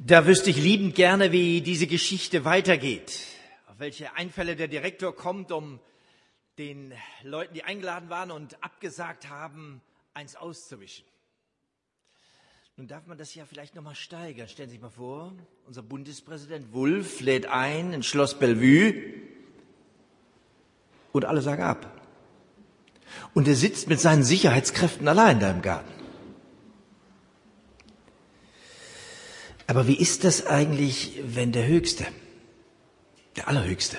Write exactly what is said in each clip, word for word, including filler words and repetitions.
Da wüsste ich liebend gerne, wie diese Geschichte weitergeht. Auf welche Einfälle der Direktor kommt, um den Leuten, die eingeladen waren und abgesagt haben, eins auszuwischen. Nun darf man das ja vielleicht nochmal steigern. Stellen Sie sich mal vor, unser Bundespräsident Wulff lädt ein in Schloss Bellevue und alle sagen ab. Und er sitzt mit seinen Sicherheitskräften allein da im Garten. Aber wie ist das eigentlich, wenn der Höchste, der Allerhöchste,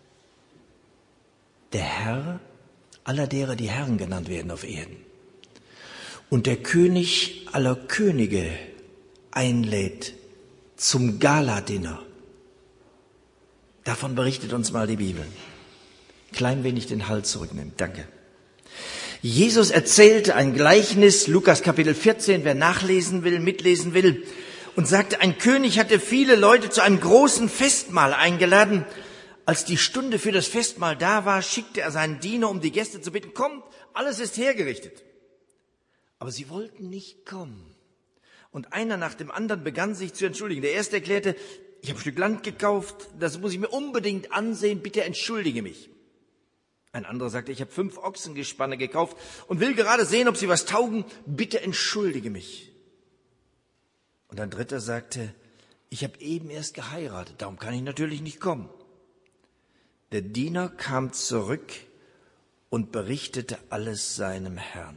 der Herr aller derer, die Herren genannt werden auf Erden, und der König aller Könige einlädt zum Gala-Dinner? Davon berichtet uns mal die Bibel. Klein wenig den Hals zurücknehmen. Danke. Jesus erzählte ein Gleichnis, Lukas Kapitel vierzehn, wer nachlesen will, mitlesen will, und sagte, ein König hatte viele Leute zu einem großen Festmahl eingeladen. Als die Stunde für das Festmahl da war, schickte er seinen Diener, um die Gäste zu bitten, kommt, alles ist hergerichtet. Aber sie wollten nicht kommen. Und einer nach dem anderen begann sich zu entschuldigen. Der erste erklärte, ich habe ein Stück Land gekauft, das muss ich mir unbedingt ansehen, bitte entschuldige mich. Ein anderer sagte, ich habe fünf Ochsengespanne gekauft und will gerade sehen, ob sie was taugen, bitte entschuldige mich. Und ein dritter sagte, ich habe eben erst geheiratet, darum kann ich natürlich nicht kommen. Der Diener kam zurück und berichtete alles seinem Herrn.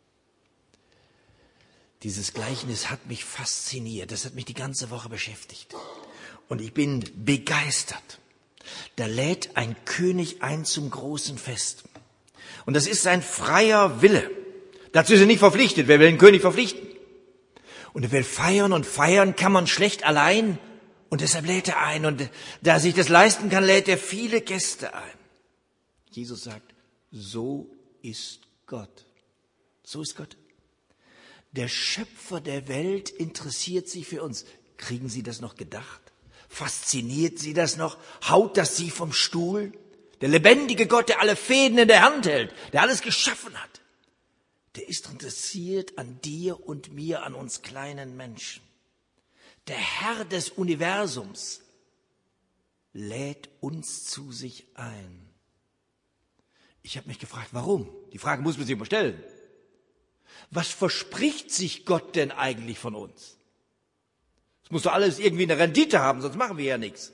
Dieses Gleichnis hat mich fasziniert, das hat mich die ganze Woche beschäftigt. Und ich bin begeistert. Da lädt ein König ein zum großen Fest. Und das ist sein freier Wille. Dazu ist er nicht verpflichtet. Wer will den König verpflichten? Und er will feiern und feiern kann man schlecht allein. Und deshalb lädt er ein. Und da er sich das leisten kann, lädt er viele Gäste ein. Jesus sagt, so ist Gott. So ist Gott. Der Schöpfer der Welt interessiert sich für uns. Kriegen Sie das noch gedacht? Fasziniert Sie das noch? Haut das Sie vom Stuhl? Der lebendige Gott, der alle Fäden in der Hand hält, der alles geschaffen hat, der ist interessiert an dir und mir, an uns kleinen Menschen. Der Herr des Universums lädt uns zu sich ein. Ich habe mich gefragt, warum? Die Frage muss man sich mal stellen. Was verspricht sich Gott denn eigentlich von uns? Es muss doch alles irgendwie eine Rendite haben, sonst machen wir ja nichts.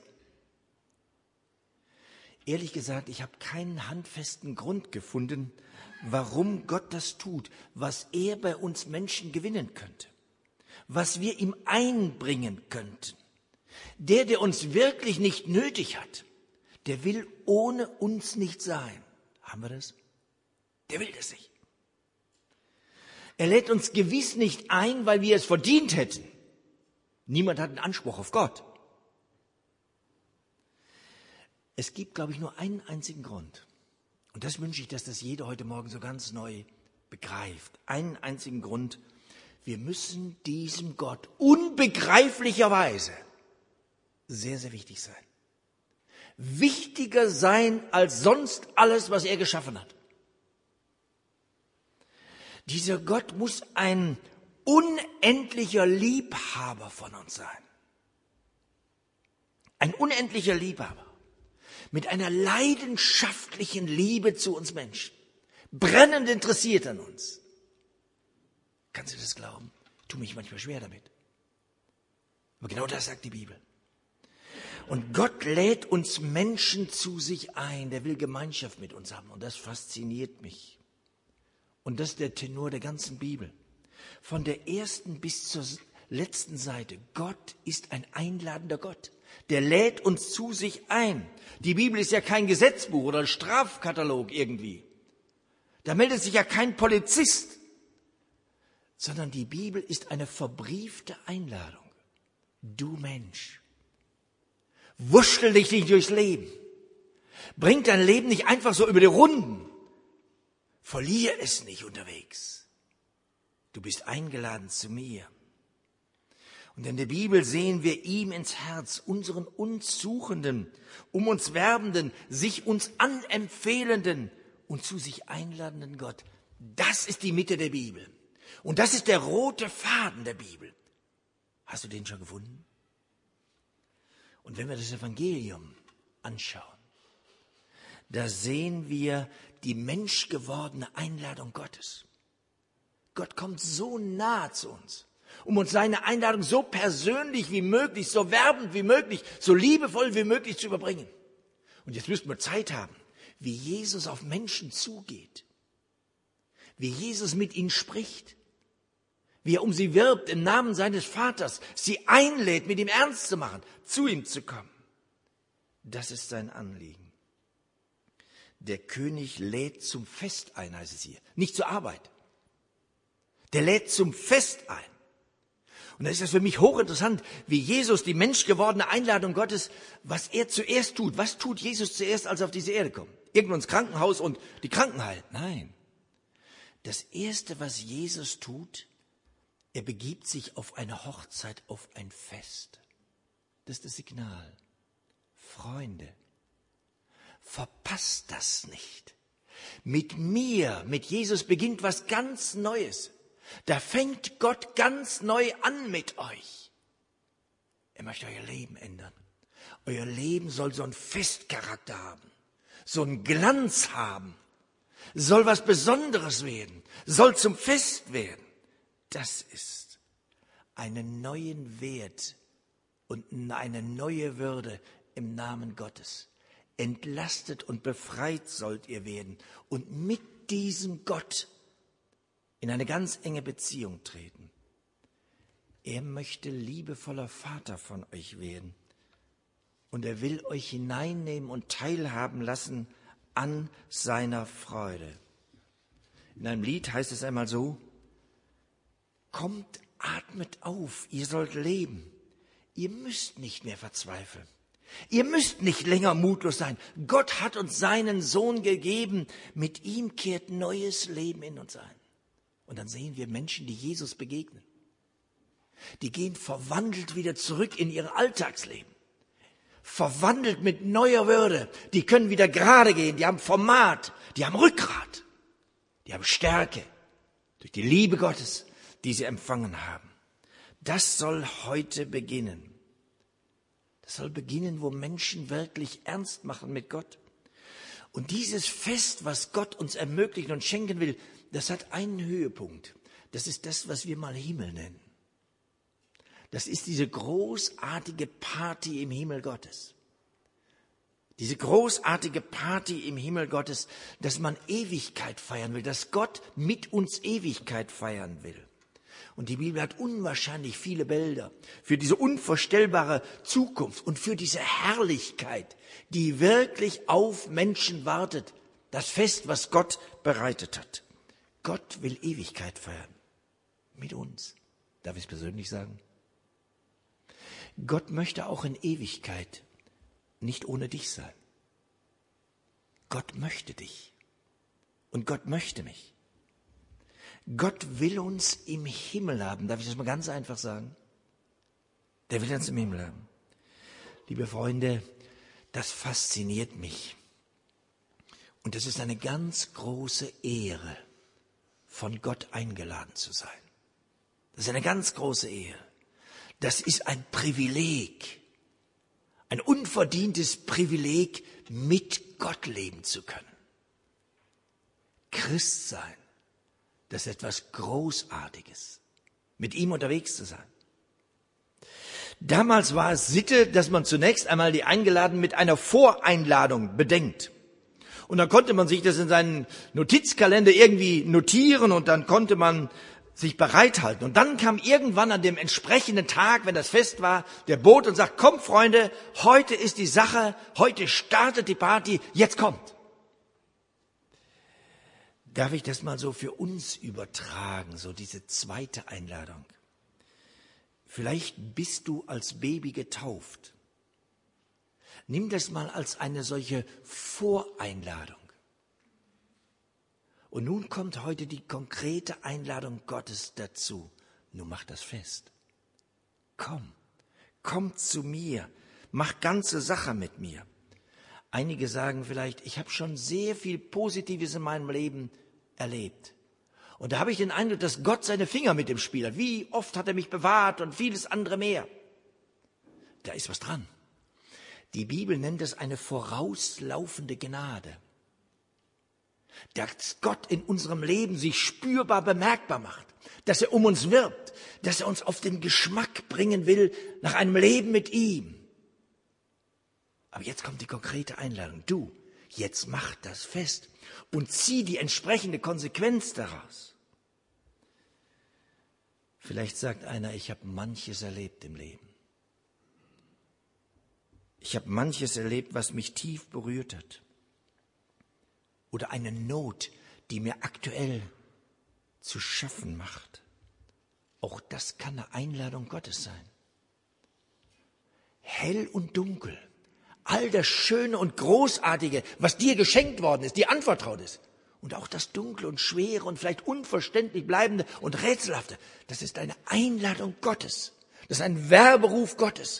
Ehrlich gesagt, ich habe keinen handfesten Grund gefunden, warum Gott das tut, was er bei uns Menschen gewinnen könnte, was wir ihm einbringen könnten. Der, der uns wirklich nicht nötig hat, der will ohne uns nicht sein. Haben wir das? Der will das nicht. Er lädt uns gewiss nicht ein, weil wir es verdient hätten. Niemand hat einen Anspruch auf Gott. Es gibt, glaube ich, nur einen einzigen Grund. Und das wünsche ich, dass das jeder heute Morgen so ganz neu begreift. Einen einzigen Grund. Wir müssen diesem Gott unbegreiflicherweise sehr, sehr wichtig sein. Wichtiger sein als sonst alles, was er geschaffen hat. Dieser Gott muss ein unendlicher Liebhaber von uns sein. Ein unendlicher Liebhaber. Mit einer leidenschaftlichen Liebe zu uns Menschen. Brennend interessiert an uns. Kannst du das glauben? Ich tue mich manchmal schwer damit. Aber genau das sagt die Bibel. Und Gott lädt uns Menschen zu sich ein. Der will Gemeinschaft mit uns haben. Und das fasziniert mich. Und das ist der Tenor der ganzen Bibel. Von der ersten bis zur letzten Seite. Gott ist ein einladender Gott. Der lädt uns zu sich ein. Die Bibel ist ja kein Gesetzbuch oder ein Strafkatalog irgendwie. Da meldet sich ja kein Polizist. Sondern die Bibel ist eine verbriefte Einladung. Du Mensch, wurschtel dich nicht durchs Leben. Bring dein Leben nicht einfach so über die Runden. Verlier es nicht unterwegs. Du bist eingeladen zu mir. Und in der Bibel sehen wir ihm ins Herz, unseren uns Suchenden, um uns Werbenden, sich uns anempfehlenden und zu sich einladenden Gott. Das ist die Mitte der Bibel. Und das ist der rote Faden der Bibel. Hast du den schon gefunden? Und wenn wir das Evangelium anschauen, da sehen wir die menschgewordene Einladung Gottes. Gott kommt so nah zu uns, um uns seine Einladung so persönlich wie möglich, so werbend wie möglich, so liebevoll wie möglich zu überbringen. Und jetzt müssten wir Zeit haben, wie Jesus auf Menschen zugeht, wie Jesus mit ihnen spricht, wie er um sie wirbt im Namen seines Vaters, sie einlädt, mit ihm ernst zu machen, zu ihm zu kommen. Das ist sein Anliegen. Der König lädt zum Fest ein, heißt es hier, nicht zur Arbeit. Der lädt zum Fest ein. Und da ist das für mich hochinteressant, wie Jesus die menschgewordene Einladung Gottes, was er zuerst tut. Was tut Jesus zuerst, als er auf diese Erde kommt? Irgendwo ins Krankenhaus und die Kranken heilen? Nein. Das Erste, was Jesus tut, er begibt sich auf eine Hochzeit, auf ein Fest. Das ist das Signal. Freunde, verpasst das nicht. Mit mir, mit Jesus beginnt was ganz Neues. Da fängt Gott ganz neu an mit euch. Er möchte euer Leben ändern. Euer Leben soll so einen Festcharakter haben, so einen Glanz haben, soll was Besonderes werden, soll zum Fest werden. Das ist einen neuen Wert und eine neue Würde im Namen Gottes. Entlastet und befreit sollt ihr werden und mit diesem Gott in eine ganz enge Beziehung treten. Er möchte liebevoller Vater von euch werden und er will euch hineinnehmen und teilhaben lassen an seiner Freude. In einem Lied heißt es einmal so: Kommt, atmet auf, ihr sollt leben. Ihr müsst nicht mehr verzweifeln. Ihr müsst nicht länger mutlos sein. Gott hat uns seinen Sohn gegeben. Mit ihm kehrt neues Leben in uns ein. Und dann sehen wir Menschen, die Jesus begegnen. Die gehen verwandelt wieder zurück in ihr Alltagsleben. Verwandelt mit neuer Würde. Die können wieder gerade gehen. Die haben Format. Die haben Rückgrat. Die haben Stärke. Durch die Liebe Gottes, die sie empfangen haben. Das soll heute beginnen. Das soll beginnen, wo Menschen wirklich ernst machen mit Gott. Und dieses Fest, was Gott uns ermöglichen und schenken will, das hat einen Höhepunkt. Das ist das, was wir mal Himmel nennen. Das ist diese großartige Party im Himmel Gottes. Diese großartige Party im Himmel Gottes, dass man Ewigkeit feiern will, dass Gott mit uns Ewigkeit feiern will. Und die Bibel hat unwahrscheinlich viele Bilder für diese unvorstellbare Zukunft und für diese Herrlichkeit, die wirklich auf Menschen wartet. Das Fest, was Gott bereitet hat. Gott will Ewigkeit feiern. Mit uns. Darf ich es persönlich sagen? Gott möchte auch in Ewigkeit nicht ohne dich sein. Gott möchte dich. Und Gott möchte mich. Gott will uns im Himmel haben. Darf ich das mal ganz einfach sagen? Der will uns im Himmel haben. Liebe Freunde, das fasziniert mich. Und es ist eine ganz große Ehre, von Gott eingeladen zu sein. Das ist eine ganz große Ehre. Das ist ein Privileg, ein unverdientes Privileg, mit Gott leben zu können. Christ sein. Das ist etwas Großartiges, mit ihm unterwegs zu sein. Damals war es Sitte, dass man zunächst einmal die Eingeladenen mit einer Voreinladung bedenkt. Und dann konnte man sich das in seinen Notizkalender irgendwie notieren und dann konnte man sich bereithalten. Und dann kam irgendwann an dem entsprechenden Tag, wenn das Fest war, der Bote und sagt: Kommt, Freunde, heute ist die Sache, heute startet die Party, jetzt kommt. Darf ich das mal so für uns übertragen, so diese zweite Einladung? Vielleicht bist du als Baby getauft. Nimm das mal als eine solche Voreinladung. Und nun kommt heute die konkrete Einladung Gottes dazu. Nun mach das fest. Komm, komm zu mir, mach ganze Sache mit mir. Einige sagen vielleicht, ich habe schon sehr viel Positives in meinem Leben erlebt. Und da habe ich den Eindruck, dass Gott seine Finger mit dem Spiel hat. Wie oft hat er mich bewahrt und vieles andere mehr. Da ist was dran. Die Bibel nennt es eine vorauslaufende Gnade. Dass Gott in unserem Leben sich spürbar bemerkbar macht, dass er um uns wirbt, dass er uns auf den Geschmack bringen will nach einem Leben mit ihm. Aber jetzt kommt die konkrete Einladung. Du, jetzt mach das fest und zieh die entsprechende Konsequenz daraus. Vielleicht sagt einer, ich habe manches erlebt im Leben. Ich habe manches erlebt, was mich tief berührt hat. Oder eine Not, die mir aktuell zu schaffen macht. Auch das kann eine Einladung Gottes sein. Hell und dunkel, all das Schöne und Großartige, was dir geschenkt worden ist, dir anvertraut ist. Und auch das Dunkle und Schwere und vielleicht unverständlich Bleibende und Rätselhafte, das ist eine Einladung Gottes. Das ist ein Werberuf Gottes,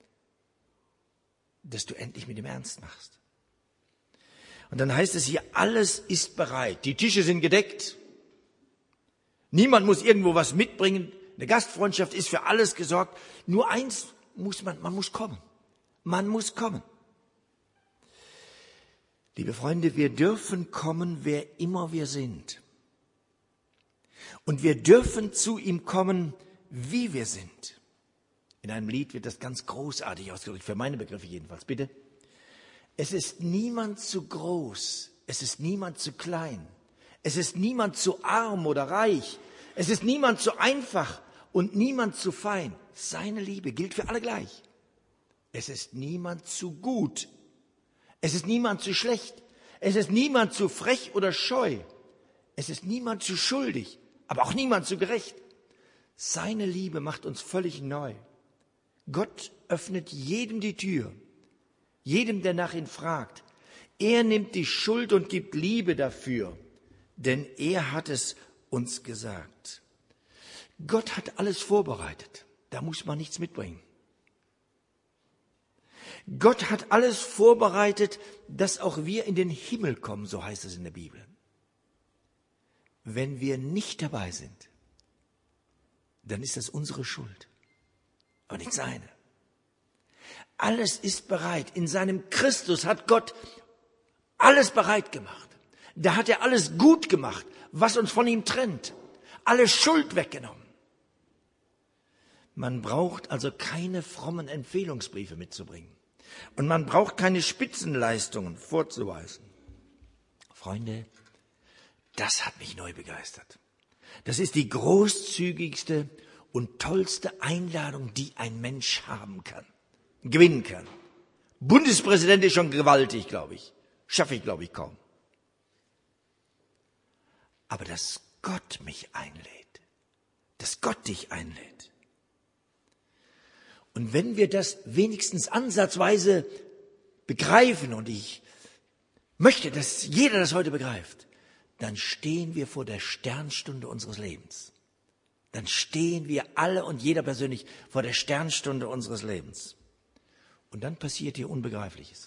dass du endlich mit ihm ernst machst. Und dann heißt es hier, alles ist bereit. Die Tische sind gedeckt. Niemand muss irgendwo was mitbringen. Eine Gastfreundschaft ist für alles gesorgt. Nur eins muss man, man muss kommen. Man muss kommen. Liebe Freunde, wir dürfen kommen, wer immer wir sind. Und wir dürfen zu ihm kommen, wie wir sind. In einem Lied wird das ganz großartig ausgedrückt, für meine Begriffe jedenfalls. Bitte. Es ist niemand zu groß, es ist niemand zu klein, es ist niemand zu arm oder reich, es ist niemand zu einfach und niemand zu fein. Seine Liebe gilt für alle gleich. Es ist niemand zu gut, es ist niemand zu schlecht, es ist niemand zu frech oder scheu, es ist niemand zu schuldig, aber auch niemand zu gerecht. Seine Liebe macht uns völlig neu. Gott öffnet jedem die Tür. Jedem, der nach ihm fragt. Er nimmt die Schuld und gibt Liebe dafür, denn er hat es uns gesagt. Gott hat alles vorbereitet, da muss man nichts mitbringen. Gott hat alles vorbereitet, dass auch wir in den Himmel kommen, so heißt es in der Bibel. Wenn wir nicht dabei sind, dann ist das unsere Schuld, aber nicht seine. Alles ist bereit. In seinem Christus hat Gott alles bereit gemacht. Da hat er alles gut gemacht, was uns von ihm trennt. Alle Schuld weggenommen. Man braucht also keine frommen Empfehlungsbriefe mitzubringen. Und man braucht keine Spitzenleistungen vorzuweisen. Freunde, das hat mich neu begeistert. Das ist die großzügigste und tollste Einladung, die ein Mensch haben kann. Gewinnen kann. Bundespräsident ist schon gewaltig, glaube ich. Schaffe ich, glaube ich, kaum. Aber dass Gott mich einlädt, dass Gott dich einlädt. Und wenn wir das wenigstens ansatzweise begreifen, und ich möchte, dass jeder das heute begreift, dann stehen wir vor der Sternstunde unseres Lebens. Dann stehen wir alle und jeder persönlich vor der Sternstunde unseres Lebens. Und dann passiert hier Unbegreifliches.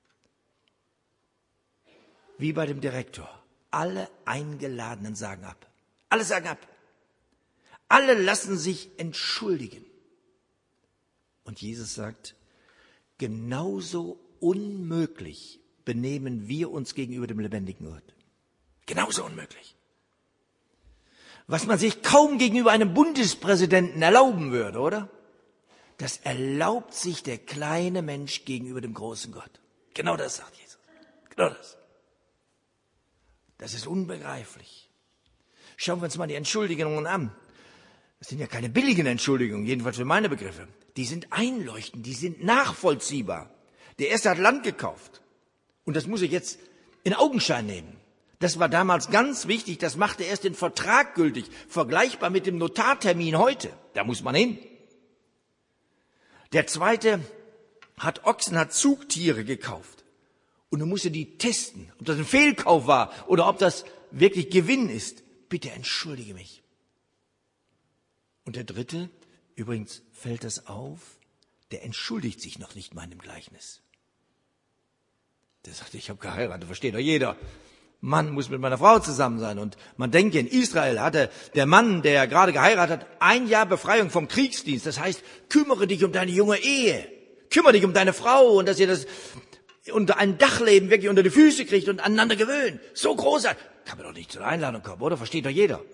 Wie bei dem Direktor. Alle Eingeladenen sagen ab. Alle sagen ab. Alle lassen sich entschuldigen. Und Jesus sagt, genauso unmöglich benehmen wir uns gegenüber dem lebendigen Gott. Genauso unmöglich. Was man sich kaum gegenüber einem Bundespräsidenten erlauben würde, oder? Das erlaubt sich der kleine Mensch gegenüber dem großen Gott. Genau das sagt Jesus. Genau das. Das ist unbegreiflich. Schauen wir uns mal die Entschuldigungen an. Das sind ja keine billigen Entschuldigungen, jedenfalls für meine Begriffe. Die sind einleuchtend, die sind nachvollziehbar. Der Erste hat Land gekauft. Und das muss ich jetzt in Augenschein nehmen. Das war damals ganz wichtig, das machte erst den Vertrag gültig, vergleichbar mit dem Notartermin heute. Da muss man hin. Der Zweite hat Ochsen, hat Zugtiere gekauft. Und du musst die testen, ob das ein Fehlkauf war oder ob das wirklich Gewinn ist. Bitte entschuldige mich. Und der Dritte, übrigens fällt das auf, der entschuldigt sich noch nicht mal in dem Gleichnis. Der sagt, ich habe geheiratet, versteht doch jeder. Mann muss mit meiner Frau zusammen sein. Und man denke, in Israel hatte der Mann, der gerade geheiratet hat, ein Jahr Befreiung vom Kriegsdienst. Das heißt, kümmere dich um deine junge Ehe. Kümmere dich um deine Frau und dass ihr das unter einem Dachleben wirklich unter die Füße kriegt und aneinander gewöhnt. So großartig. Kann man doch nicht zur Einladung kommen, oder? Versteht doch jeder.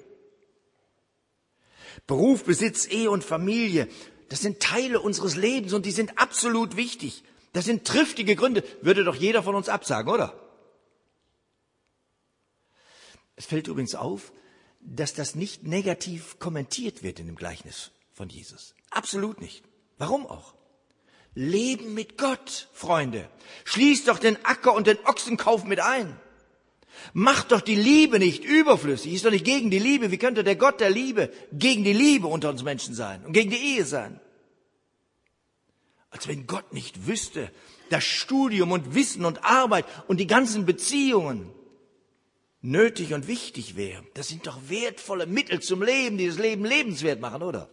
Beruf, Besitz, Ehe und Familie, das sind Teile unseres Lebens und die sind absolut wichtig. Das sind triftige Gründe. Würde doch jeder von uns absagen, oder? Es fällt übrigens auf, dass das nicht negativ kommentiert wird in dem Gleichnis von Jesus. Absolut nicht. Warum auch? Leben mit Gott, Freunde. Schließt doch den Acker und den Ochsenkauf mit ein. Macht doch die Liebe nicht überflüssig. Ist doch nicht gegen die Liebe. Wie könnte der Gott der Liebe gegen die Liebe unter uns Menschen sein und gegen die Ehe sein? Als wenn Gott nicht wüsste, dass Studium und Wissen und Arbeit und die ganzen Beziehungen nötig und wichtig wären. Das sind doch wertvolle Mittel zum Leben, die das Leben lebenswert machen, oder?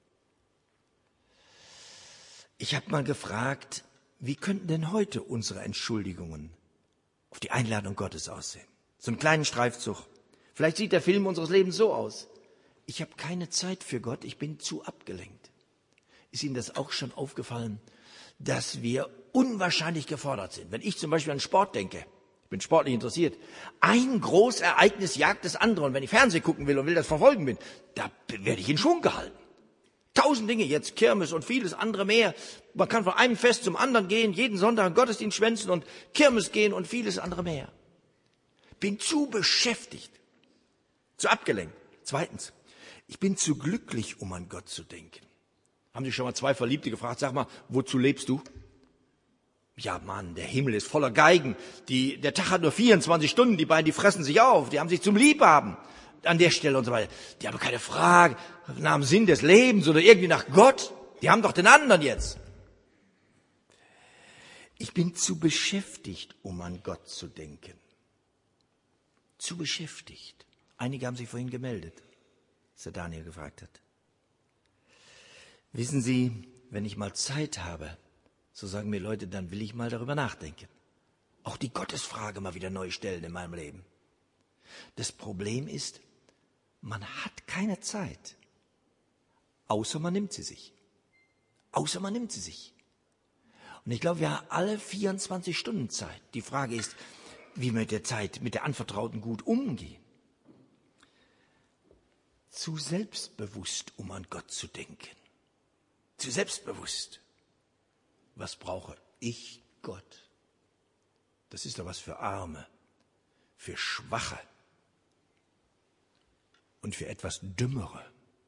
Ich habe mal gefragt, wie könnten denn heute unsere Entschuldigungen auf die Einladung Gottes aussehen? So einen kleinen Streifzug. Vielleicht sieht der Film unseres Lebens so aus. Ich habe keine Zeit für Gott, ich bin zu abgelenkt. Ist Ihnen das auch schon aufgefallen, dass wir unwahrscheinlich gefordert sind? Wenn ich zum Beispiel an Sport denke, ich bin sportlich interessiert, ein Großereignis jagt das andere. Und wenn ich Fernsehen gucken will und will das verfolgen bin, da werde ich in Schwung gehalten. Tausend Dinge, jetzt Kirmes und vieles andere mehr. Man kann von einem Fest zum anderen gehen, jeden Sonntag einen Gottesdienst schwänzen und Kirmes gehen und vieles andere mehr. Bin zu beschäftigt, zu abgelenkt. Zweitens, ich bin zu glücklich, um an Gott zu denken. Haben sich schon mal zwei Verliebte gefragt, sag mal, wozu lebst du? Ja, Mann, der Himmel ist voller Geigen. Die, der Tag hat nur vierundzwanzig Stunden, die beiden, die fressen sich auf, die haben sich zum Liebhaben an der Stelle und so weiter. Die haben keine Frage nach dem Sinn des Lebens oder irgendwie nach Gott. Die haben doch den anderen jetzt. Ich bin zu beschäftigt, um an Gott zu denken. Zu beschäftigt. Einige haben sich vorhin gemeldet, als der Daniel gefragt hat. Wissen Sie, wenn ich mal Zeit habe, so sagen mir Leute, dann will ich mal darüber nachdenken. Auch die Gottesfrage mal wieder neu stellen in meinem Leben. Das Problem ist, man hat keine Zeit. Außer man nimmt sie sich. Außer man nimmt sie sich. Und ich glaube, wir haben alle vierundzwanzig Stunden Zeit. Die Frage ist, wie wir mit der Zeit, mit der Anvertrauten gut umgehen. Zu selbstbewusst, um an Gott zu denken. Zu selbstbewusst. Was brauche ich Gott? Das ist doch was für Arme, für Schwache und für etwas Dümmere.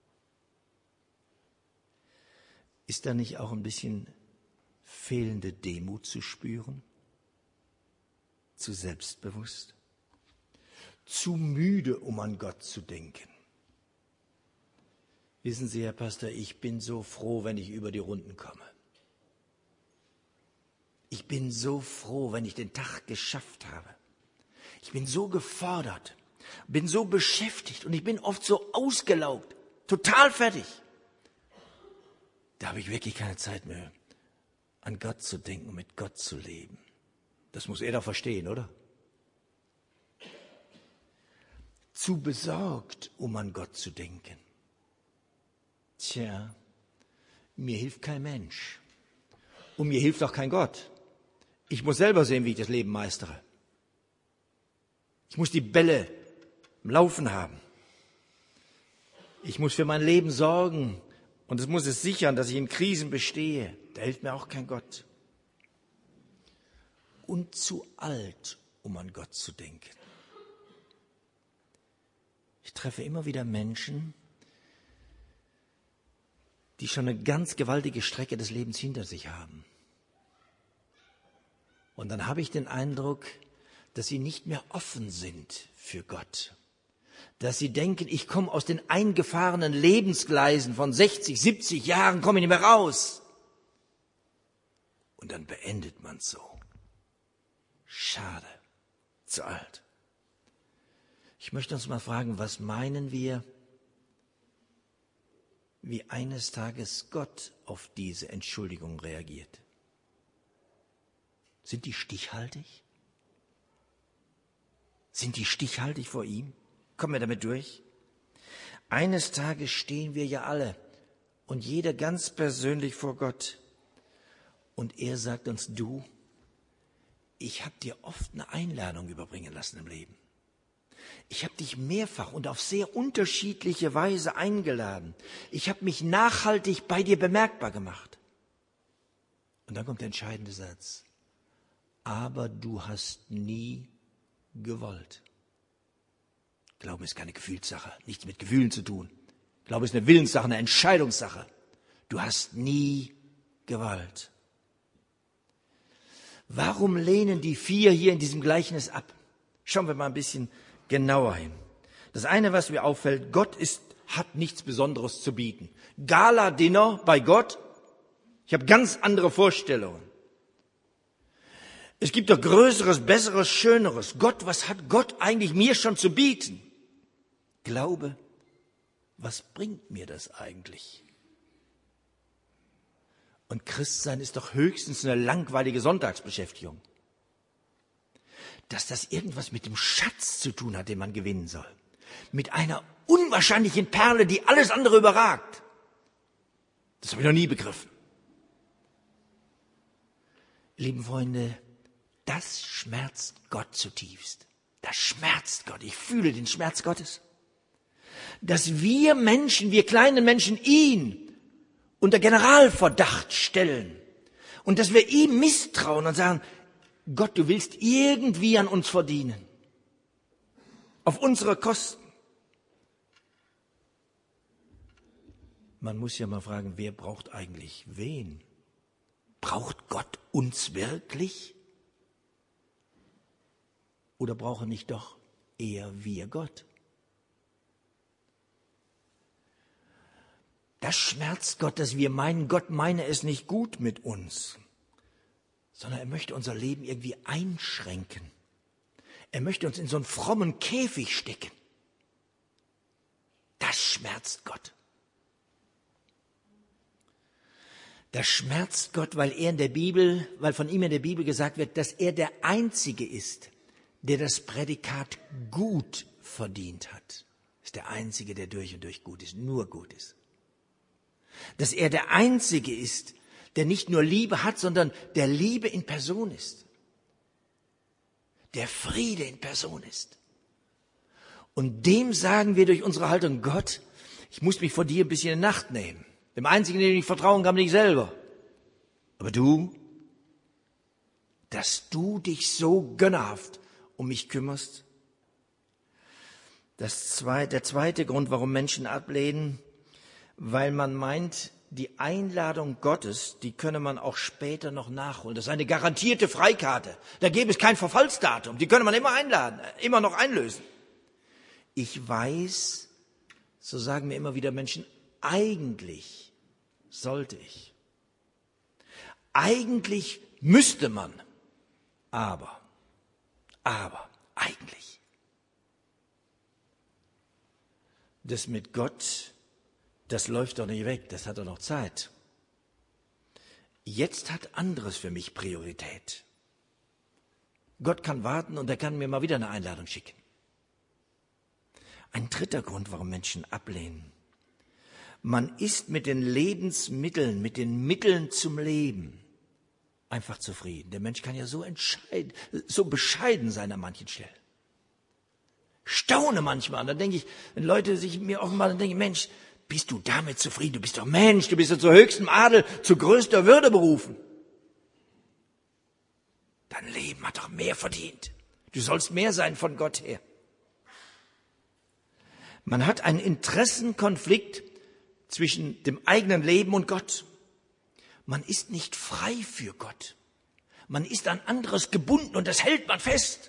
Ist da nicht auch ein bisschen fehlende Demut zu spüren? Zu selbstbewusst? Zu müde, um an Gott zu denken? Wissen Sie, Herr Pastor, ich bin so froh, wenn ich über die Runden komme. Ich bin so froh, wenn ich den Tag geschafft habe. Ich bin so gefordert, bin so beschäftigt und ich bin oft so ausgelaugt, total fertig. Da habe ich wirklich keine Zeit mehr, an Gott zu denken und mit Gott zu leben. Das muss er doch verstehen, oder? Zu besorgt, um an Gott zu denken. Tja, mir hilft kein Mensch. Und mir hilft auch kein Gott. Ich muss selber sehen, wie ich das Leben meistere. Ich muss die Bälle im Laufen haben. Ich muss für mein Leben sorgen und es muss es sichern, dass ich in Krisen bestehe. Da hilft mir auch kein Gott. Und zu alt, um an Gott zu denken. Ich treffe immer wieder Menschen, die schon eine ganz gewaltige Strecke des Lebens hinter sich haben. Und dann habe ich den Eindruck, dass sie nicht mehr offen sind für Gott. Dass sie denken, ich komme aus den eingefahrenen Lebensgleisen von sechzig, siebzig Jahren, komme ich nicht mehr raus. Und dann beendet man es so. Schade, zu alt. Ich möchte uns mal fragen, was meinen wir, wie eines Tages Gott auf diese Entschuldigung reagiert? Sind die stichhaltig? Sind die stichhaltig vor ihm? Kommen wir damit durch? Eines Tages stehen wir ja alle und jeder ganz persönlich vor Gott. Und er sagt uns, du, ich habe dir oft eine Einladung überbringen lassen im Leben. Ich habe dich mehrfach und auf sehr unterschiedliche Weise eingeladen. Ich habe mich nachhaltig bei dir bemerkbar gemacht. Und dann kommt der entscheidende Satz. Aber du hast nie gewollt. Glaube ist keine Gefühlssache, nichts mit Gefühlen zu tun. Glaube ist eine Willenssache, eine Entscheidungssache. Du hast nie gewollt. Warum lehnen die vier hier in diesem Gleichnis ab? Schauen wir mal ein bisschen genauer hin. Das eine, was mir auffällt, Gott ist, hat nichts Besonderes zu bieten. Gala-Dinner bei Gott, ich habe ganz andere Vorstellungen. Es gibt doch Größeres, Besseres, Schöneres. Gott, was hat Gott eigentlich mir schon zu bieten? Glaube, was bringt mir das eigentlich? Und Christsein ist doch höchstens eine langweilige Sonntagsbeschäftigung. Dass das irgendwas mit dem Schatz zu tun hat, den man gewinnen soll. Mit einer unwahrscheinlichen Perle, die alles andere überragt. Das habe ich noch nie begriffen. Lieben Freunde, das schmerzt Gott zutiefst. Das schmerzt Gott. Ich fühle den Schmerz Gottes. Dass wir Menschen, wir kleinen Menschen, ihn unter Generalverdacht stellen und dass wir ihm misstrauen und sagen, Gott, du willst irgendwie an uns verdienen. Auf unsere Kosten. Man muss ja mal fragen, wer braucht eigentlich wen? Braucht Gott uns wirklich? Oder brauchen nicht doch eher wir Gott? Das schmerzt Gott, dass wir meinen, Gott meine es nicht gut mit uns, sondern er möchte unser Leben irgendwie einschränken. Er möchte uns in so einen frommen Käfig stecken. Das schmerzt Gott. Das schmerzt Gott, weil er in der Bibel, weil von ihm in der Bibel gesagt wird, dass er der Einzige ist, der das Prädikat gut verdient hat. Ist der Einzige, der durch und durch gut ist, nur gut ist. Dass er der Einzige ist, der nicht nur Liebe hat, sondern der Liebe in Person ist. Der Friede in Person ist. Und dem sagen wir durch unsere Haltung, Gott, ich muss mich vor dir ein bisschen in Acht nehmen. Dem Einzigen, dem ich vertrauen kann, bin ich selber. Aber du, dass du dich so gönnerhaft um mich kümmerst. Das zweite, der zweite Grund, warum Menschen ablehnen, weil man meint, die Einladung Gottes, die könne man auch später noch nachholen. Das ist eine garantierte Freikarte. Da gäbe es kein Verfallsdatum. Die könne man immer einladen, immer noch einlösen. Ich weiß, so sagen mir immer wieder Menschen, eigentlich sollte ich. Eigentlich müsste man. Aber, aber, eigentlich. Das mit Gott, das läuft doch nicht weg, das hat doch noch Zeit. Jetzt hat anderes für mich Priorität. Gott kann warten und er kann mir mal wieder eine Einladung schicken. Ein dritter Grund, warum Menschen ablehnen. Man ist mit den Lebensmitteln, mit den Mitteln zum Leben einfach zufrieden. Der Mensch kann ja so entscheiden, so bescheiden sein an manchen Stellen. Staune manchmal. Dann denke ich, wenn Leute sich mir offenbar, dann denke ich, Mensch, bist du damit zufrieden? Du bist doch Mensch, du bist ja zu höchstem Adel, zu größter Würde berufen. Dein Leben hat doch mehr verdient. Du sollst mehr sein von Gott her. Man hat einen Interessenkonflikt zwischen dem eigenen Leben und Gott. Man ist nicht frei für Gott. Man ist an anderes gebunden und das hält man fest.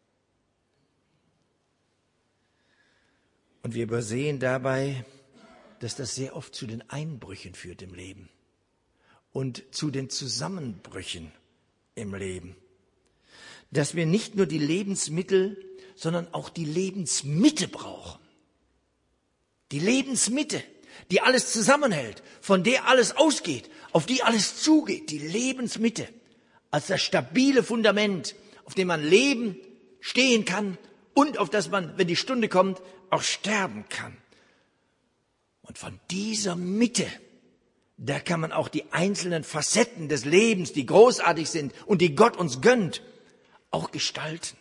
Und wir übersehen dabei, dass das sehr oft zu den Einbrüchen führt im Leben und zu den Zusammenbrüchen im Leben. Dass wir nicht nur die Lebensmittel, sondern auch die Lebensmitte brauchen. Die Lebensmitte, die alles zusammenhält, von der alles ausgeht, auf die alles zugeht. Die Lebensmitte als das stabile Fundament, auf dem man leben, stehen kann und auf das man, wenn die Stunde kommt, auch sterben kann. Und von dieser Mitte Da kann man auch die einzelnen Facetten des Lebens, die großartig sind und die Gott uns gönnt, auch gestalten.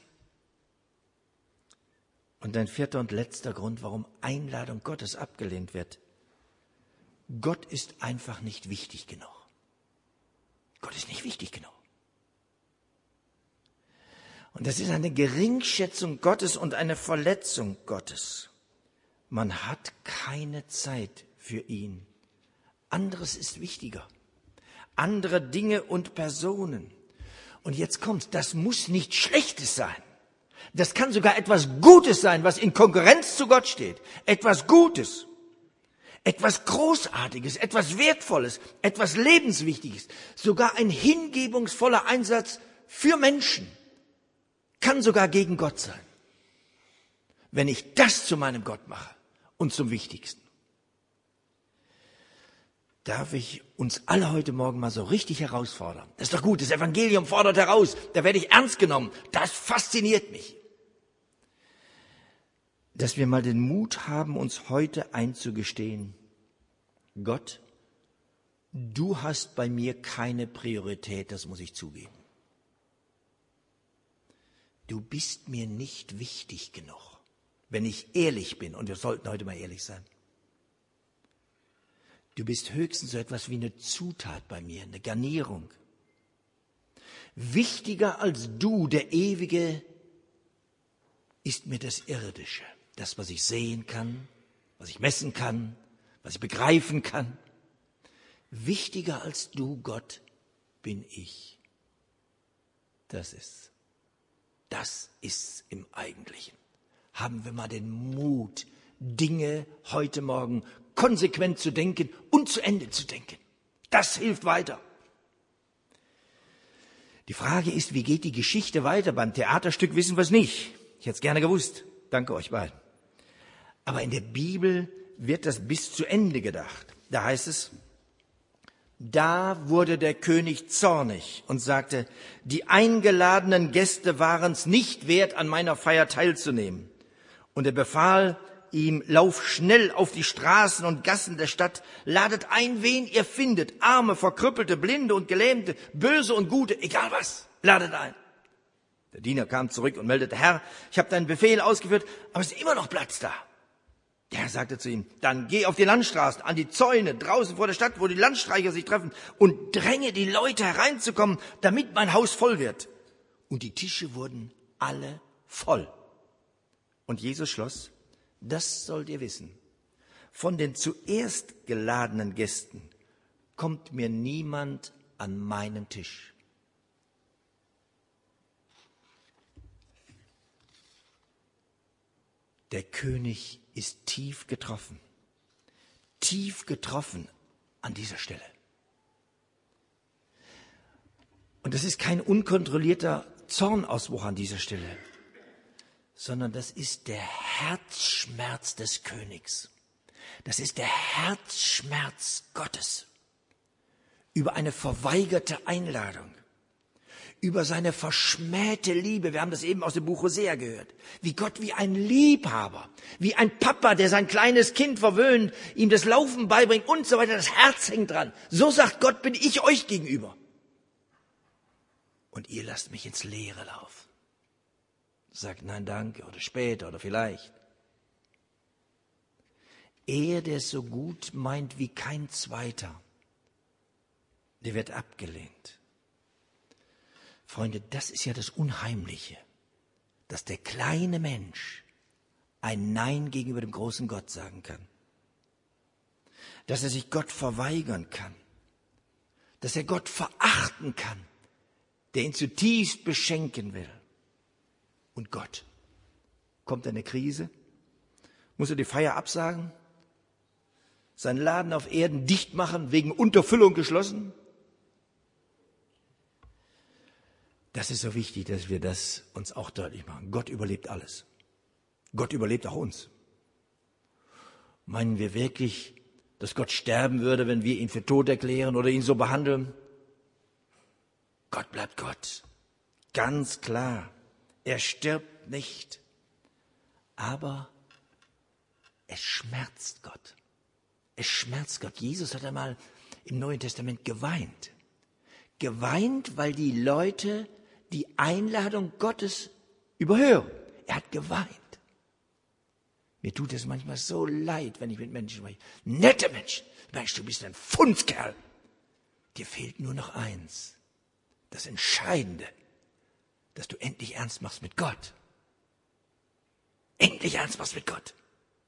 Und ein vierter und letzter Grund, warum Einladung Gottes abgelehnt wird. Gott ist einfach nicht wichtig genug. Gott ist nicht wichtig genug. Und das ist eine Geringschätzung Gottes und eine Verletzung Gottes. Man hat keine Zeit für ihn. Anderes ist wichtiger. Andere Dinge und Personen. Und jetzt kommt, das muss nichts Schlechtes sein. Das kann sogar etwas Gutes sein, was in Konkurrenz zu Gott steht. Etwas Gutes, etwas Großartiges, etwas Wertvolles, etwas Lebenswichtiges. Sogar ein hingebungsvoller Einsatz für Menschen kann sogar gegen Gott sein. Wenn ich das zu meinem Gott mache und zum Wichtigsten. Darf ich uns alle heute Morgen mal so richtig herausfordern? Das ist doch gut, das Evangelium fordert heraus, da werde ich ernst genommen. Das fasziniert mich. Dass wir mal den Mut haben, uns heute einzugestehen, Gott, du hast bei mir keine Priorität, das muss ich zugeben. Du bist mir nicht wichtig genug, wenn ich ehrlich bin, und wir sollten heute mal ehrlich sein. Du bist höchstens so etwas wie eine Zutat bei mir, eine Garnierung. Wichtiger als du, der Ewige, ist mir das Irdische. Das, was ich sehen kann, was ich messen kann, was ich begreifen kann. Wichtiger als du, Gott, bin ich. Das ist's. Das ist's im Eigentlichen. Haben wir mal den Mut, Dinge heute Morgen konsequent zu denken und zu Ende zu denken. Das hilft weiter. Die Frage ist, wie geht die Geschichte weiter? Beim Theaterstück wissen wir es nicht. Ich hätte es gerne gewusst. Danke euch beiden. Aber in der Bibel wird das bis zu Ende gedacht. Da heißt es, da wurde der König zornig und sagte, die eingeladenen Gäste waren es nicht wert, an meiner Feier teilzunehmen. Und er befahl ihm, lauf schnell auf die Straßen und Gassen der Stadt, ladet ein, wen ihr findet, Arme, Verkrüppelte, Blinde und Gelähmte, Böse und Gute, egal was, ladet ein. Der Diener kam zurück und meldete, Herr, ich habe deinen Befehl ausgeführt, aber es ist immer noch Platz da. Der Herr sagte zu ihm, dann geh auf die Landstraßen, an die Zäune, draußen vor der Stadt, wo die Landstreicher sich treffen, und dränge die Leute hereinzukommen, damit mein Haus voll wird. Und die Tische wurden alle voll. Und Jesus schloss, das sollt ihr wissen. Von den zuerst geladenen Gästen kommt mir niemand an meinen Tisch. Der König ist tief getroffen. Tief getroffen an dieser Stelle. Und das ist kein unkontrollierter Zornausbruch an dieser Stelle, sondern das ist der Herzschmerz des Königs. Das ist der Herzschmerz Gottes über eine verweigerte Einladung, über seine verschmähte Liebe. Wir haben das eben aus dem Buch Hosea gehört. Wie Gott wie ein Liebhaber, wie ein Papa, der sein kleines Kind verwöhnt, ihm das Laufen beibringt und so weiter. Das Herz hängt dran. So sagt Gott, bin ich euch gegenüber. Und ihr lasst mich ins Leere laufen. Sagt nein, danke oder später oder vielleicht. Er, der es so gut meint wie kein Zweiter, der wird abgelehnt. Freunde, das ist ja das Unheimliche, dass der kleine Mensch ein Nein gegenüber dem großen Gott sagen kann. Dass er sich Gott verweigern kann. Dass er Gott verachten kann, der ihn zutiefst beschenken will. Und Gott, kommt eine Krise? Muss er die Feier absagen? Seinen Laden auf Erden dicht machen, wegen Unterfüllung geschlossen? Das ist so wichtig, dass wir das uns auch deutlich machen. Gott überlebt alles. Gott überlebt auch uns. Meinen wir wirklich, dass Gott sterben würde, wenn wir ihn für tot erklären oder ihn so behandeln? Gott bleibt Gott. Ganz klar. Er stirbt nicht. Aber es schmerzt Gott. Es schmerzt Gott. Jesus hat einmal im Neuen Testament geweint. Geweint, weil die Leute die Einladung Gottes überhören. Er hat geweint. Mir tut es manchmal so leid, wenn ich mit Menschen spreche. Nette Menschen. Mensch, du bist ein Fundskerl. Dir fehlt nur noch eins. Das Entscheidende, dass du endlich ernst machst mit Gott. Endlich ernst machst mit Gott.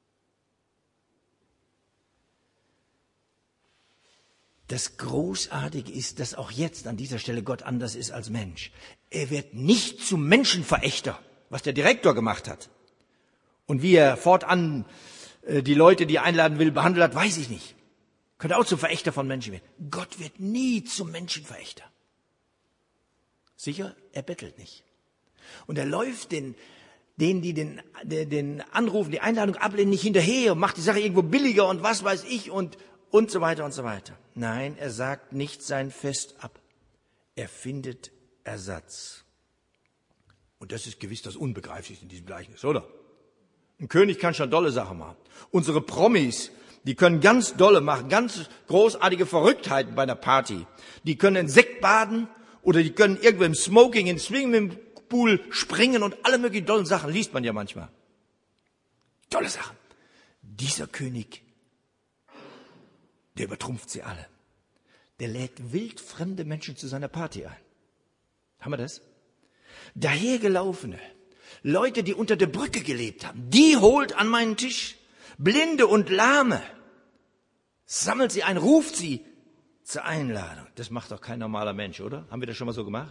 Das Großartige ist, dass auch jetzt an dieser Stelle Gott anders ist als Mensch. Er wird nicht zum Menschenverächter, was der Direktor gemacht hat. Und wie er fortan äh, die Leute, die er einladen will, behandelt hat, weiß ich nicht. Könnte auch zum Verächter von Menschen werden. Gott wird nie zum Menschenverächter. Sicher, er bettelt nicht. Und er läuft den, denen, die den, den Anrufen, die Einladung ablehnen, nicht hinterher und macht die Sache irgendwo billiger und was weiß ich und und so weiter und so weiter. Nein, er sagt nicht sein Fest ab. Er findet Ersatz. Und das ist gewiss das Unbegreiflichste in diesem Gleichnis, oder? Ein König kann schon dolle Sachen machen. Unsere Promis, die können ganz dolle machen, ganz großartige Verrücktheiten bei einer Party. Die können in Sekt baden oder die können irgendwo im Smoking, in Swimmingpool springen und alle möglichen dollen Sachen, liest man ja manchmal. Tolle Sachen. Dieser König, der übertrumpft sie alle. Der lädt wildfremde Menschen zu seiner Party ein. Haben wir das? Dahergelaufene, Leute, die unter der Brücke gelebt haben, die holt an meinen Tisch. Blinde und Lahme. Sammelt sie ein, ruft sie zur Einladung. Das macht doch kein normaler Mensch, oder? Haben wir das schon mal so gemacht?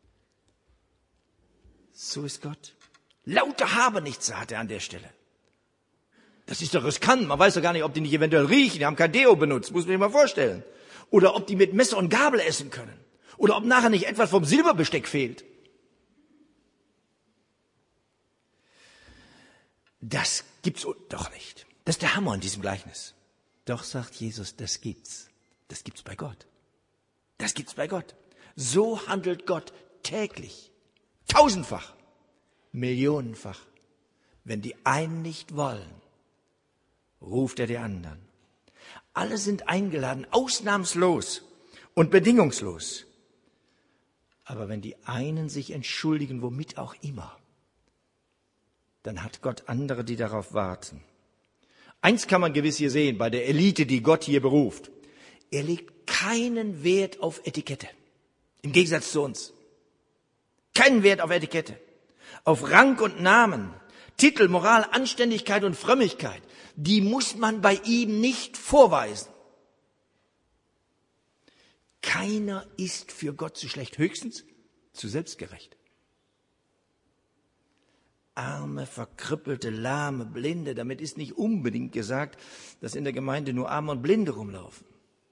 So ist Gott. Lauter Habenichtse hat er an der Stelle. Das ist doch riskant. Man weiß doch gar nicht, ob die nicht eventuell riechen. Die haben kein Deo benutzt. Muss man sich mal vorstellen. Oder ob die mit Messer und Gabel essen können. Oder ob nachher nicht etwas vom Silberbesteck fehlt. Das gibt's doch nicht. Das ist der Hammer in diesem Gleichnis. Doch, sagt Jesus, das gibt's. Das gibt's bei Gott. Das gibt's bei Gott. So handelt Gott täglich. Tausendfach. Millionenfach. Wenn die einen nicht wollen, ruft er die anderen. Alle sind eingeladen, ausnahmslos und bedingungslos. Aber wenn die einen sich entschuldigen, womit auch immer, dann hat Gott andere, die darauf warten. Eins kann man gewiss hier sehen, bei der Elite, die Gott hier beruft. Er legt keinen Wert auf Etikette. Im Gegensatz zu uns. Keinen Wert auf Etikette. Auf Rang und Namen. Titel, Moral, Anständigkeit und Frömmigkeit, die muss man bei ihm nicht vorweisen. Keiner ist für Gott zu schlecht, höchstens zu selbstgerecht. Arme, verkrüppelte, lahme, Blinde, damit ist nicht unbedingt gesagt, dass in der Gemeinde nur Arme und Blinde rumlaufen.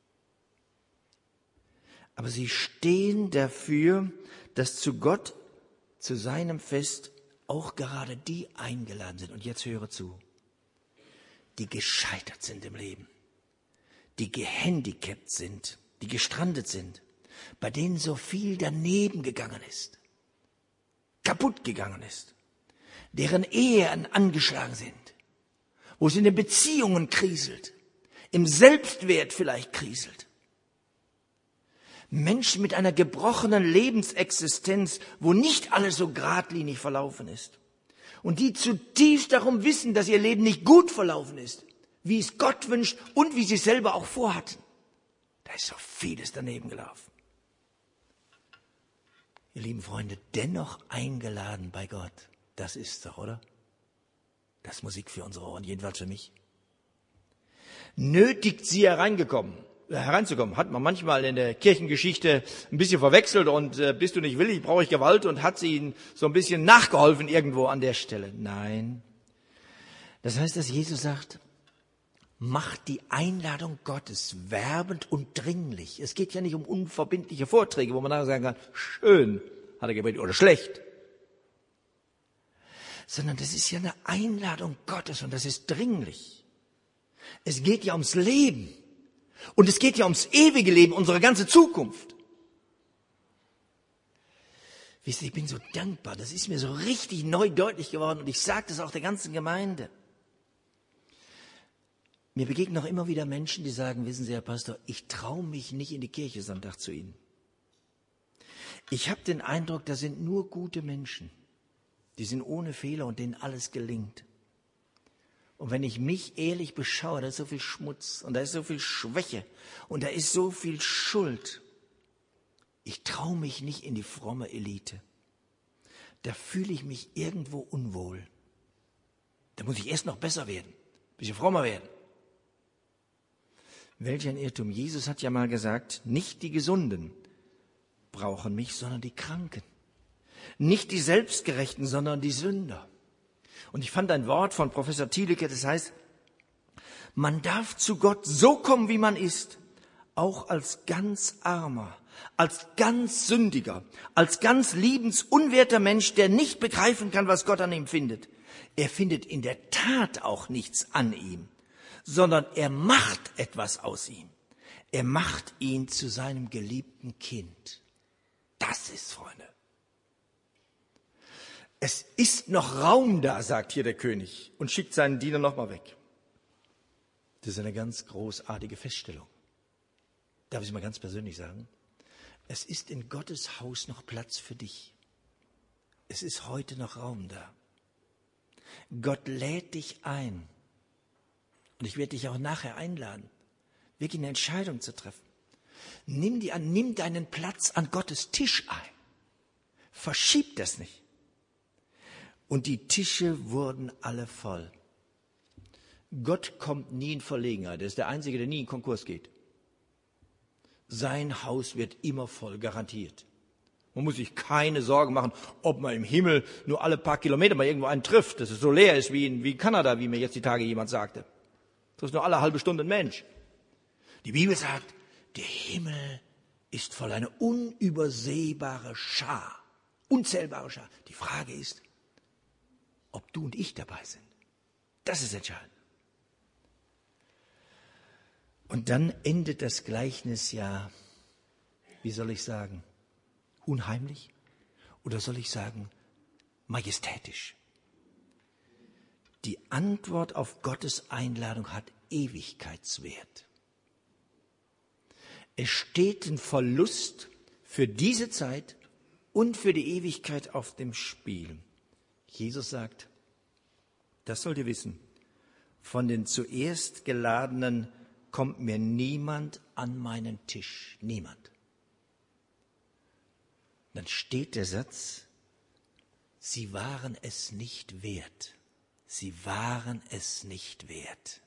Aber sie stehen dafür, dass zu Gott, zu seinem Fest, auch gerade die eingeladen sind. Und jetzt höre zu. Die gescheitert sind im Leben. Die gehandicapt sind. Die gestrandet sind. Bei denen so viel daneben gegangen ist. Kaputt gegangen ist. Deren Ehen angeschlagen sind. Wo es in den Beziehungen kriselt. Im Selbstwert vielleicht kriselt. Menschen mit einer gebrochenen Lebensexistenz, wo nicht alles so geradlinig verlaufen ist. Und die zutiefst darum wissen, dass ihr Leben nicht gut verlaufen ist, wie es Gott wünscht und wie sie es selber auch vorhatten. Da ist so vieles daneben gelaufen. Ihr lieben Freunde, dennoch eingeladen bei Gott. Das ist's doch, oder? Das ist Musik für unsere Ohren, jedenfalls für mich. Nötigt sie hereingekommen. hereinzukommen. Hat man manchmal in der Kirchengeschichte ein bisschen verwechselt und äh, bist du nicht willig, brauche ich Gewalt und hat sie ihnen so ein bisschen nachgeholfen irgendwo an der Stelle. Nein. Das heißt, dass Jesus sagt, macht die Einladung Gottes werbend und dringlich. Es geht ja nicht um unverbindliche Vorträge, wo man nachher sagen kann, schön hat er gebetet oder schlecht. Sondern das ist ja eine Einladung Gottes und das ist dringlich. Es geht ja ums Leben. Und es geht ja ums ewige Leben, unsere ganze Zukunft. Wisst ihr, ich bin so dankbar, das ist mir so richtig neu deutlich geworden und ich sage das auch der ganzen Gemeinde. Mir begegnen auch immer wieder Menschen, die sagen, wissen Sie, Herr Pastor, ich traue mich nicht in die Kirche Sonntag zu Ihnen. Ich habe den Eindruck, da sind nur gute Menschen. Die sind ohne Fehler und denen alles gelingt. Und wenn ich mich ehrlich beschaue, da ist so viel Schmutz und da ist so viel Schwäche und da ist so viel Schuld. Ich traue mich nicht in die fromme Elite. Da fühle ich mich irgendwo unwohl. Da muss ich erst noch besser werden, ein bisschen frommer werden. Welch ein Irrtum. Jesus hat ja mal gesagt, nicht die Gesunden brauchen mich, sondern die Kranken. Nicht die Selbstgerechten, sondern die Sünder. Und ich fand ein Wort von Professor Thielicke, das heißt, man darf zu Gott so kommen, wie man ist, auch als ganz armer, als ganz sündiger, als ganz liebensunwerter Mensch, der nicht begreifen kann, was Gott an ihm findet. Er findet in der Tat auch nichts an ihm, sondern er macht etwas aus ihm. Er macht ihn zu seinem geliebten Kind. Das ist, Freunde. Es ist noch Raum da, sagt hier der König und schickt seinen Diener nochmal weg. Das ist eine ganz großartige Feststellung. Darf ich es mal ganz persönlich sagen? Es ist in Gottes Haus noch Platz für dich. Es ist heute noch Raum da. Gott lädt dich ein. Und ich werde dich auch nachher einladen, wirklich eine Entscheidung zu treffen. Nimm die an, nimm deinen Platz an Gottes Tisch ein. Verschieb das nicht. Und die Tische wurden alle voll. Gott kommt nie in Verlegenheit. Er ist der Einzige, der nie in Konkurs geht. Sein Haus wird immer voll, garantiert. Man muss sich keine Sorgen machen, ob man im Himmel nur alle paar Kilometer mal irgendwo einen trifft, dass es so leer ist wie in, wie in Kanada, wie mir jetzt die Tage jemand sagte. Das ist nur alle halbe Stunde ein Mensch. Die Bibel sagt, der Himmel ist voll eine unübersehbare Schar, unzählbare Schar. Die Frage ist, ob du und ich dabei sind. Das ist entscheidend. Und dann endet das Gleichnis ja, wie soll ich sagen, unheimlich? Oder soll ich sagen, majestätisch? Die Antwort auf Gottes Einladung hat Ewigkeitswert. Es steht ein Verlust für diese Zeit und für die Ewigkeit auf dem Spiel. Jesus sagt, das sollt ihr wissen, von den zuerst Geladenen kommt mir niemand an meinen Tisch. Niemand. Dann steht der Satz, sie waren es nicht wert. Sie waren es nicht wert.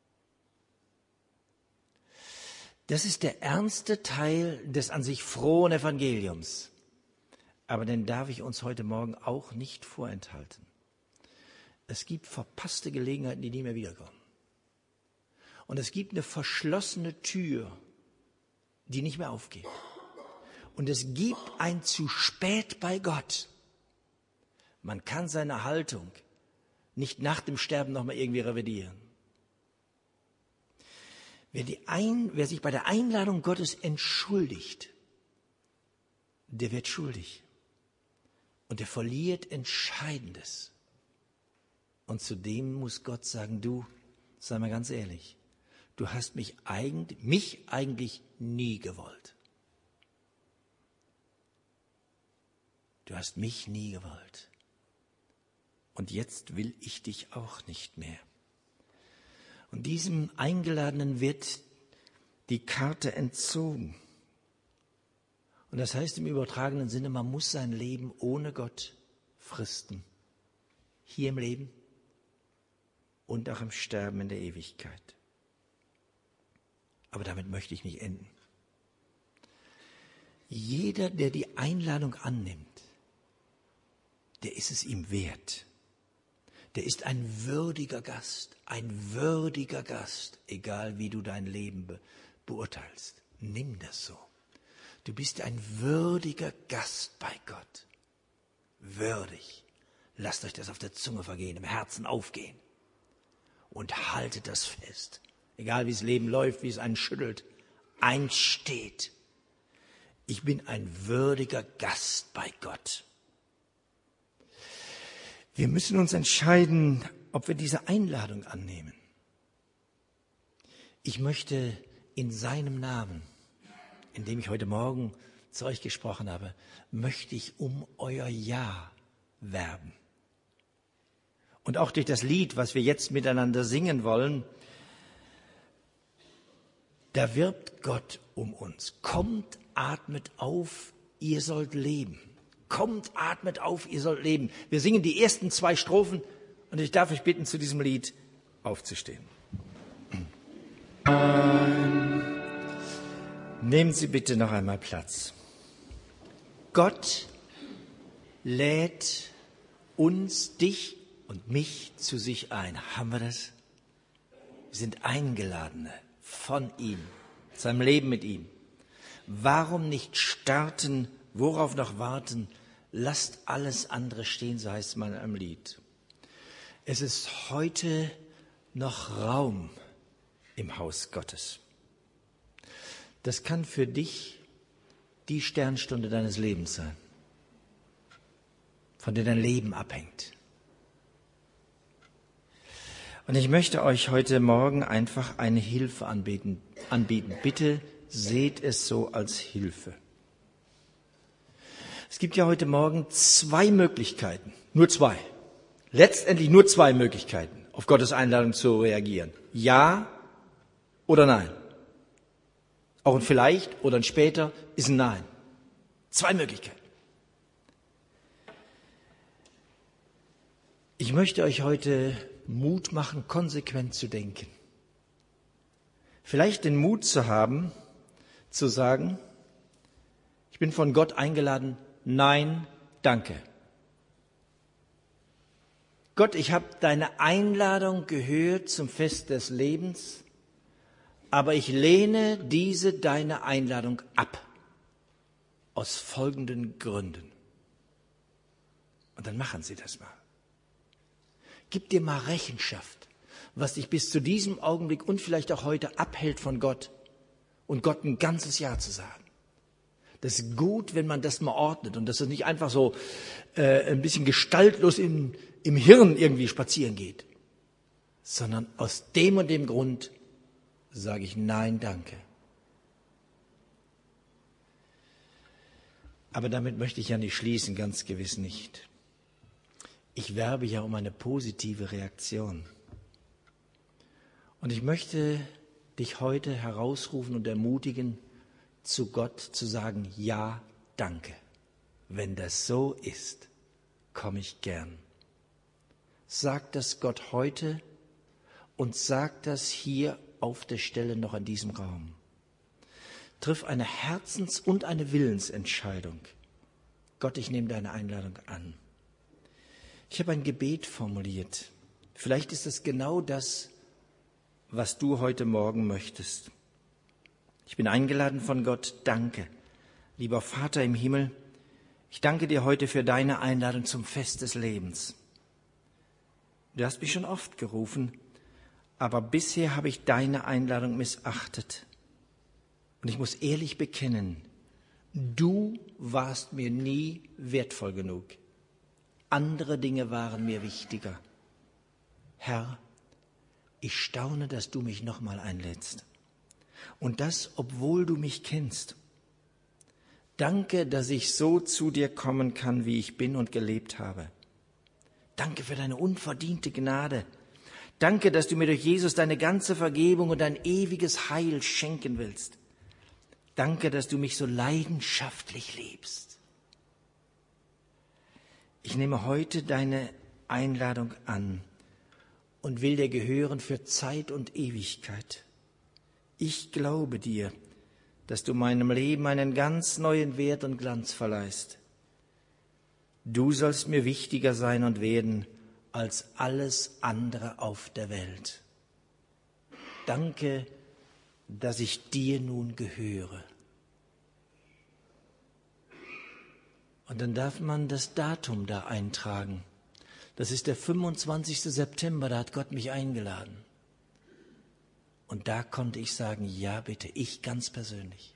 Das ist der ernste Teil des an sich frohen Evangeliums. Aber den darf ich uns heute Morgen auch nicht vorenthalten. Es gibt verpasste Gelegenheiten, die nie mehr wiederkommen. Und es gibt eine verschlossene Tür, die nicht mehr aufgeht. Und es gibt ein zu spät bei Gott. Man kann seine Haltung nicht nach dem Sterben nochmal irgendwie revidieren. Wer, die ein, wer sich bei der Einladung Gottes entschuldigt, der wird schuldig. Und der verliert Entscheidendes. Und zudem muss Gott sagen, du, sei mal ganz ehrlich, du hast mich eigentlich, mich eigentlich nie gewollt. Du hast mich nie gewollt. Und jetzt will ich dich auch nicht mehr. Und diesem Eingeladenen wird die Karte entzogen. Und das heißt im übertragenen Sinne, man muss sein Leben ohne Gott fristen. Hier im Leben und auch im Sterben in der Ewigkeit. Aber damit möchte ich nicht enden. Jeder, der die Einladung annimmt, der ist es ihm wert. Der ist ein würdiger Gast, ein würdiger Gast, egal wie du dein Leben be- beurteilst. Nimm das so. Du bist ein würdiger Gast bei Gott. Würdig. Lasst euch das auf der Zunge vergehen, im Herzen aufgehen. Und haltet das fest. Egal wie das Leben läuft, wie es einen schüttelt. Eins steht. Ich bin ein würdiger Gast bei Gott. Wir müssen uns entscheiden, ob wir diese Einladung annehmen. Ich möchte in seinem Namen, in dem ich heute Morgen zu euch gesprochen habe, möchte ich um euer Ja werben. Und auch durch das Lied, was wir jetzt miteinander singen wollen, da wirbt Gott um uns. Kommt, atmet auf, ihr sollt leben. Kommt, atmet auf, ihr sollt leben. Wir singen die ersten zwei Strophen und ich darf euch bitten, zu diesem Lied aufzustehen. Nehmen Sie bitte noch einmal Platz. Gott lädt uns, dich und mich zu sich ein. Haben wir das? Wir sind Eingeladene von ihm, seinem Leben mit ihm. Warum nicht starten, worauf noch warten? Lasst alles andere stehen, so heißt es mal in einem Lied. Es ist heute noch Raum im Haus Gottes. Das kann für dich die Sternstunde deines Lebens sein, von der dein Leben abhängt. Und ich möchte euch heute Morgen einfach eine Hilfe anbieten. anbieten. Bitte seht es so als Hilfe. Es gibt ja heute Morgen zwei Möglichkeiten, nur zwei, letztendlich nur zwei Möglichkeiten, auf Gottes Einladung zu reagieren. Ja oder nein. Auch ein Vielleicht oder ein Später ist ein Nein. Zwei Möglichkeiten. Ich möchte euch heute Mut machen, konsequent zu denken. Vielleicht den Mut zu haben, zu sagen, ich bin von Gott eingeladen, nein, danke. Gott, ich habe deine Einladung gehört zum Fest des Lebens, aber ich lehne diese deine Einladung ab, aus folgenden Gründen. Und dann machen Sie das mal. Gib dir mal Rechenschaft, was dich bis zu diesem Augenblick und vielleicht auch heute abhält von Gott und Gott ein ganzes Ja zu sagen. Das ist gut, wenn man das mal ordnet und dass es nicht einfach so äh, ein bisschen gestaltlos im, im Hirn irgendwie spazieren geht, sondern aus dem und dem Grund sage ich nein, danke. Aber damit möchte ich ja nicht schließen, ganz gewiss nicht. Ich werbe ja um eine positive Reaktion. Und ich möchte dich heute herausrufen und ermutigen, zu Gott zu sagen, ja, danke. Wenn das so ist, komme ich gern. Sag das Gott heute und sag das hier auf der Stelle noch in diesem Raum. Triff eine Herzens- und eine Willensentscheidung. Gott, ich nehme deine Einladung an. Ich habe ein Gebet formuliert. Vielleicht ist es genau das, was du heute Morgen möchtest. Ich bin eingeladen von Gott. Danke, lieber Vater im Himmel. Ich danke dir heute für deine Einladung zum Fest des Lebens. Du hast mich schon oft gerufen, aber bisher habe ich deine Einladung missachtet. Und ich muss ehrlich bekennen, du warst mir nie wertvoll genug. Andere Dinge waren mir wichtiger. Herr, ich staune, dass du mich nochmal einlädst. Und das, obwohl du mich kennst. Danke, dass ich so zu dir kommen kann, wie ich bin und gelebt habe. Danke für deine unverdiente Gnade. Danke, dass du mir durch Jesus deine ganze Vergebung und dein ewiges Heil schenken willst. Danke, dass du mich so leidenschaftlich liebst. Ich nehme heute deine Einladung an und will dir gehören für Zeit und Ewigkeit. Ich glaube dir, dass du meinem Leben einen ganz neuen Wert und Glanz verleihst. Du sollst mir wichtiger sein und werden als alles andere auf der Welt. Danke, dass ich dir nun gehöre. Und dann darf man das Datum da eintragen. Das ist der fünfundzwanzigster September, da hat Gott mich eingeladen. Und da konnte ich sagen, ja bitte, ich ganz persönlich.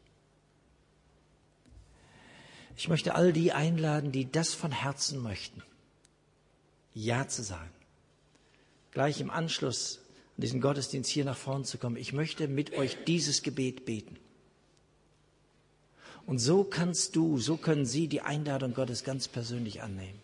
Ich möchte all die einladen, die das von Herzen möchten, Ja zu sagen. Gleich im Anschluss an diesen Gottesdienst hier nach vorn zu kommen. Ich möchte mit euch dieses Gebet beten. Und so kannst du, so können Sie die Einladung Gottes ganz persönlich annehmen.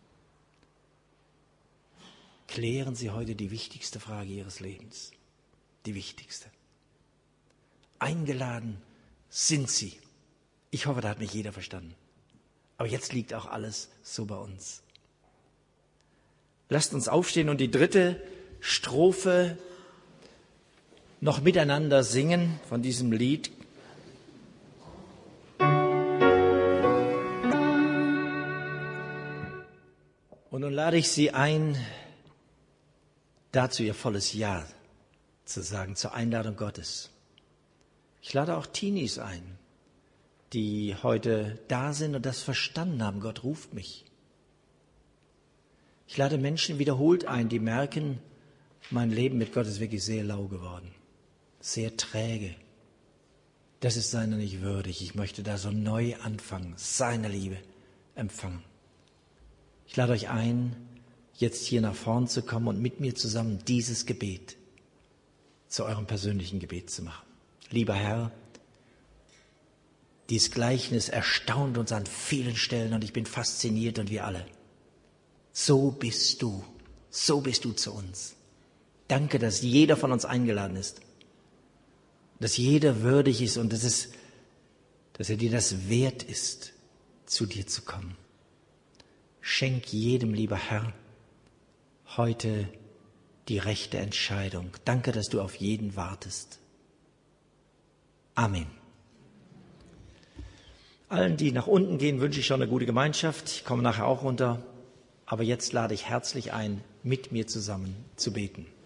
Klären Sie heute die wichtigste Frage Ihres Lebens. Die wichtigste. Eingeladen sind Sie. Ich hoffe, da hat mich jeder verstanden. Aber jetzt liegt auch alles so bei uns. Lasst uns aufstehen und die dritte Strophe noch miteinander singen von diesem Lied. Und nun lade ich Sie ein, dazu Ihr volles Ja zu sagen, zur Einladung Gottes. Ich lade auch Teenies ein, die heute da sind und das verstanden haben. Gott ruft mich. Ich lade Menschen wiederholt ein, die merken, mein Leben mit Gott ist wirklich sehr lau geworden, sehr träge. Das ist seiner nicht würdig. Ich möchte da so neu anfangen, seine Liebe empfangen. Ich lade euch ein, jetzt hier nach vorn zu kommen und mit mir zusammen dieses Gebet zu eurem persönlichen Gebet zu machen. Lieber Herr, dieses Gleichnis erstaunt uns an vielen Stellen und ich bin fasziniert und wir alle. So bist du, so bist du zu uns. Danke, dass jeder von uns eingeladen ist, dass jeder würdig ist und dass, es, dass er dir das wert ist, zu dir zu kommen. Schenk jedem, lieber Herr, heute die rechte Entscheidung. Danke, dass du auf jeden wartest. Amen. Allen, die nach unten gehen, wünsche ich schon eine gute Gemeinschaft. Ich komme nachher auch runter. Aber jetzt lade ich herzlich ein, mit mir zusammen zu beten.